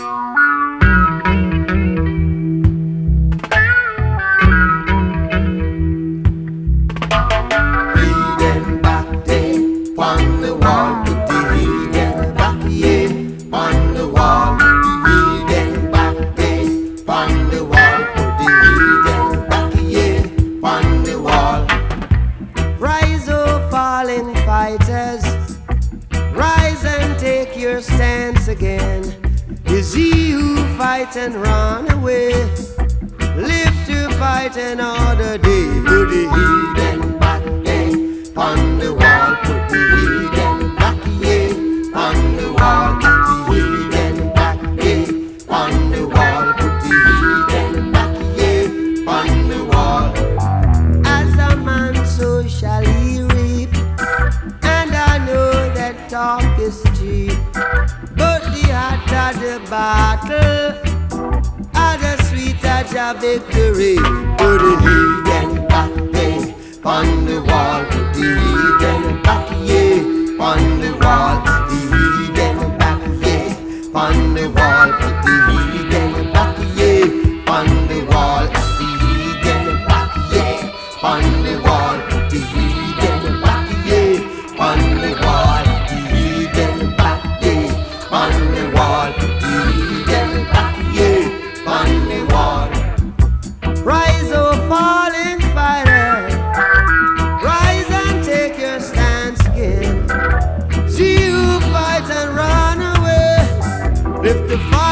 And run away, live to fight another day. Put the heathen back, yeah, on the wall. Put the heathen back, yeah, on the wall. Put the heathen back, yeah, on the wall. Put the heathen back, yeah, on the wall. As a man, so shall he reap, and I know that talk is cheap, but the hotter the battle, the sweeter the victory. Put the heathen back, yeah, on the wall. Put the heathen back, yeah, on the wall. Put the heathen back, yeah, on the wall. Put the heathen back, yeah, on the wall. Put the heathen back, yeah, on the wall. Put the heathen back, yeah, on the wall. Put the heathen back, yeah, on the wall. Put the heathen back, yeah, on the wall. Rise, oh fallen fighter, rise and take your stance again. See who fight and run away. Lift the fire.